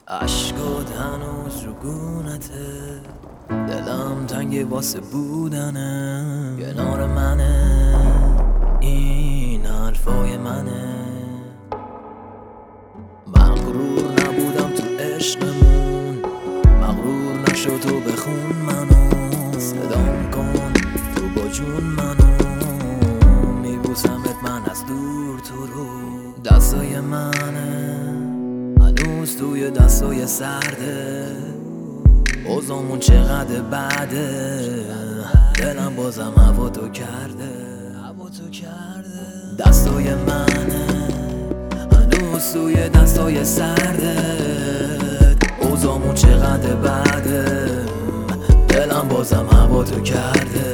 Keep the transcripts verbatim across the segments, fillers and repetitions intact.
عشقات هنوز رو گونته، دلم تنگ واسه بودنه کنار منه، این حرفای منه. مغرور نبودم تو عشقمون، مغرور نشو تو بخون منو، صدام کن تو با جون منو، میبوسمت من از دور تو رو. دستای منه هنوز توی دستای سرده، اوزامون چقدر بده، دلم بازم هوا تو کرده. دستای منه هنوز توی دستای سرده، اوزامون چقدر بده، دلم بازم هوا تو کرده.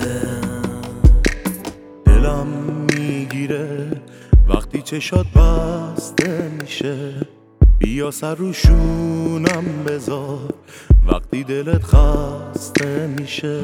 دلم میگیره وقتی چشات بسته میشه، بیا سر رو شونم بذار وقتی دلت خسته میشه.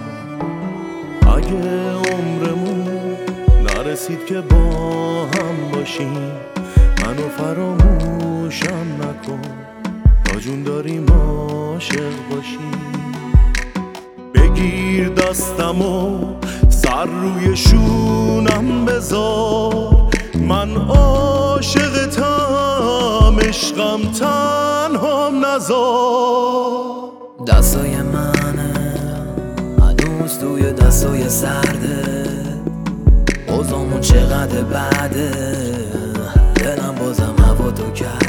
اگه عمرمون نرسید که با هم باشیم، منو فراموشم نکن تا جون داریم عاشق باشیم. بگیر دستمو سر روی شونم بذار، من عاشقتم عشقم تنهام نذار. دستای منه هنوز توی دستای سرده، اوزامون چقدر بده، دلم بازم هوا تو کرده.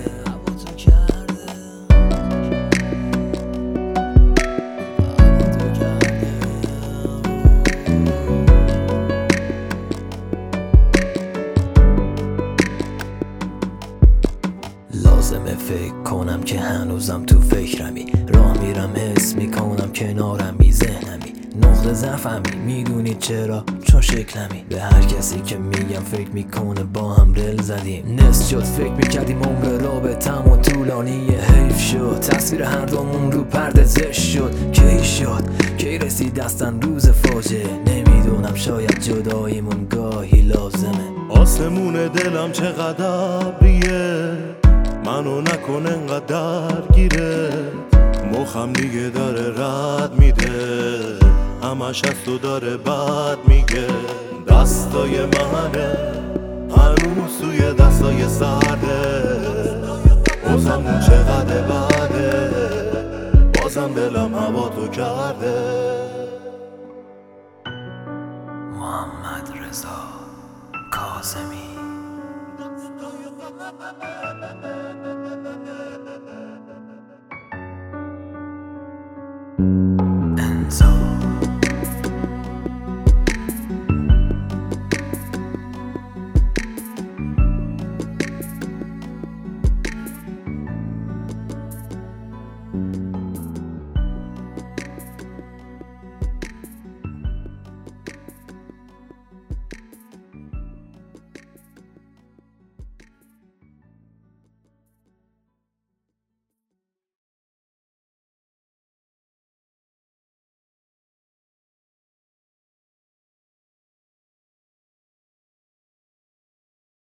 لازمه فکر کنم که هنوزم تو فکرمی، راه میرم حس میکنم کنارمی، ذهنمی نقطه ضعفمی، میدونی چرا؟ چون شکلمی. به هر کسی که میگم فکر میکنه با هم دل زدیم، نصف شد فکر میکردیم عمر رابطمون طولانی، حیف شد تصویر هر دومون رو پرده زشت شد. کی شد کی رسید دستن روز فاجعه، نمیدونم شاید جداییمون گاهی لازمه. آسمون دلم چقدر ابریه، منو نکن انقدر گیره، مخم دیگه داره رد میده، همش از تو داره بد میگه. دستای منه هنوز توی دستای سرده، اوزمون چقدر بده، بازم دلم هوا تو کرده. محمد رضا کاظمی.